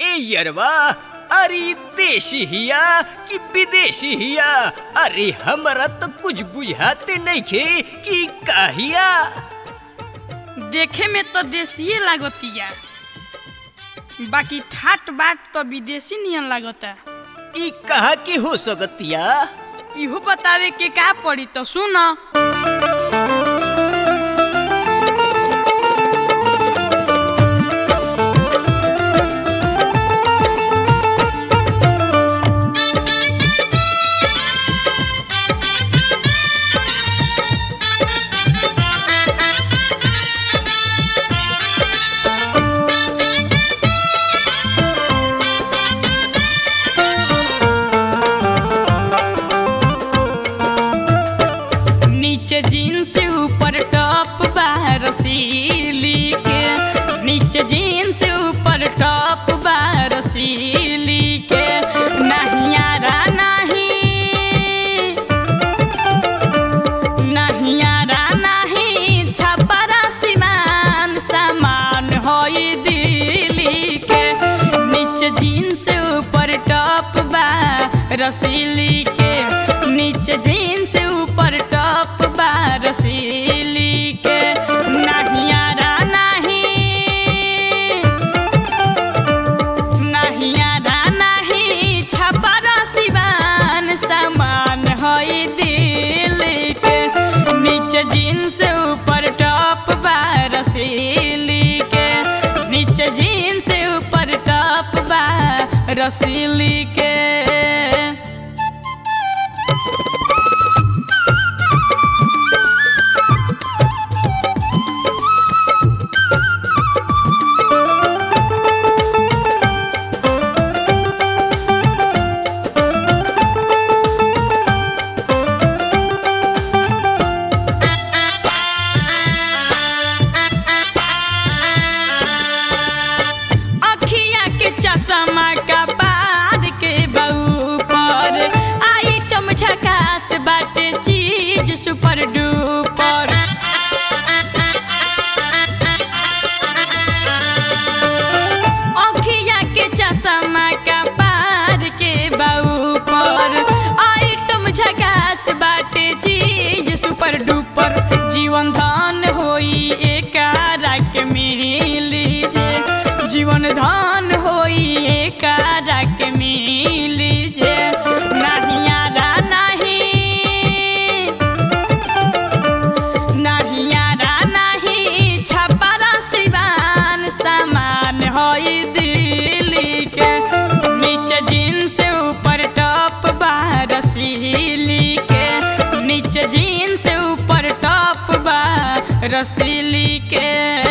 ए यरवा, अरे देशी हिया कि विदेशी हिया? अरे हमरा तो कुछ बुझाते नहीं खे कि काहिया। देखे में तो देसीये लागतिया, बाकी ठाट बाट तो विदेशी नियन लागता। ई कहा की हो सकतिया? इहो बतावे के का पड़ी तो सुन। नीचे जीन्स ऊपर टॉप बा रसीली के, नीचे जीन्स ऊपर टॉप बा रसीली के। नहीं यारा नहीं, नहीं यारा नहीं, छपरा सीमान सामान होई दिल्ली के। नीचे जीन्स ऊपर टॉप बा रसीली के, नीचे जीन्स ऊपर टॉप बा रसीली के। नहीं यारा नहीं, नहीं यारा नहीं, छपरा सिवान सामान होई दिल्ली के। नीचे जीन्स ऊपर टॉप बा रसीली के, नीचे जीन्स ऊपर टॉप बा रसीली के। चश्मा का पार के बऊ पर आइटम झकास बाटे चीज सुपर डुपर। अखिया के चश्मा का पार के बऊ पर आइटम झकास बाटे चीज सुपर डुपर। जीवन धन होई एकारा के मिली जे, जीवन धन होई एकारा के मिली जे। नहीं यारा नहीं, नहीं यारा नहीं, छपरा सिवान सामान होई दिल्ली के। नीचे जीन्स ऊपर टॉप बा रसीली के, नीचे जीन्स ऊपर टॉप बा रसीली के।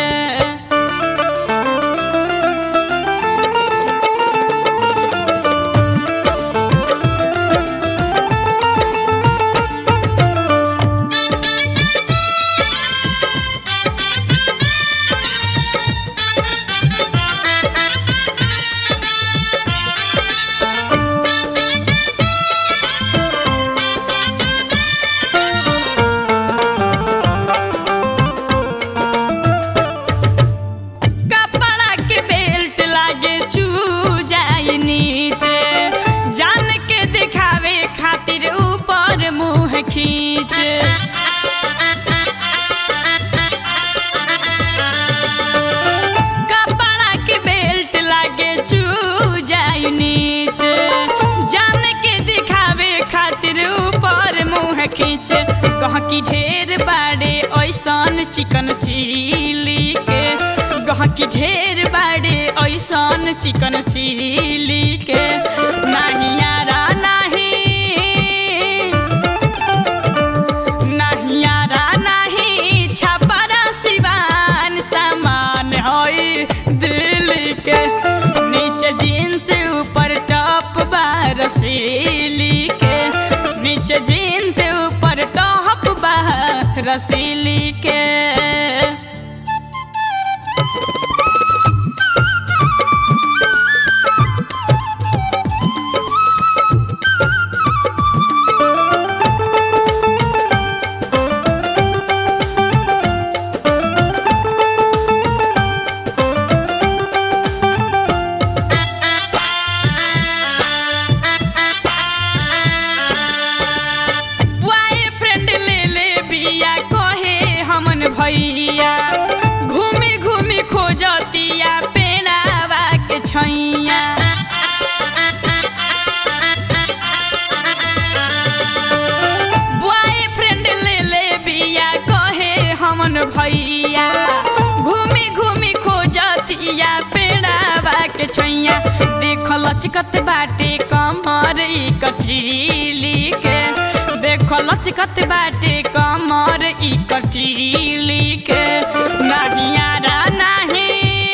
कपड़ा के बेल्ट लागे चू जाई नीचे, जान के दिखावे खातिर ऊपर मुँह खींचे। कह की ढेर बाड़े ऐसन चिकन चिली के, कह की ढेर बाड़े ऐसन चिकन चिली के। नहीं यारा नहीं, नीचे जीन्स ऊपर टॉप बा रसीली के, नीचे जीन्स ऊपर टॉप बा रसीली के। हैया बॉयफ्रेंड ले ले बिया कहे हमन भैया घूमी घूमी खोजतिया पेड़ावा के छैया देख लचकत बाटे कमर ई कटीली के देख लचकत बाटे कमर ई कटीली के नाहियारा नाही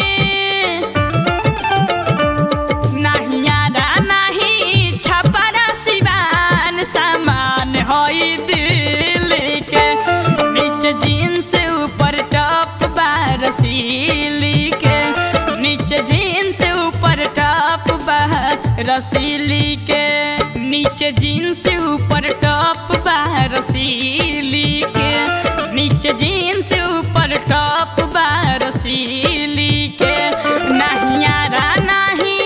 नाहियारा नाही छपरा सिवान सामान होई दिल्ली के नीचे जीन्स ऊपर टॉप रसीली के नीचे जीन्स ऊपर टॉप रसीली के नीचे जीन्स ऊपर टॉप रसीली के नीचे जीन्स ऊपर टॉप रसीली के नाहियारा नाही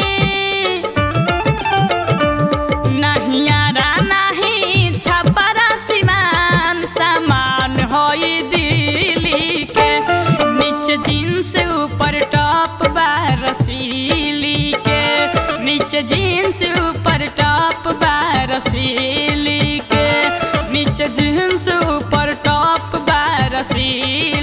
नाहियारा नाही छपरा सिमान सामान होई दिल्ली के नीचे जीन्स ऊपर टॉप रसीली के नीचे जीन्स ऊपर टॉप रसीली के नीचे जीन्स ऊपर टॉप रसीली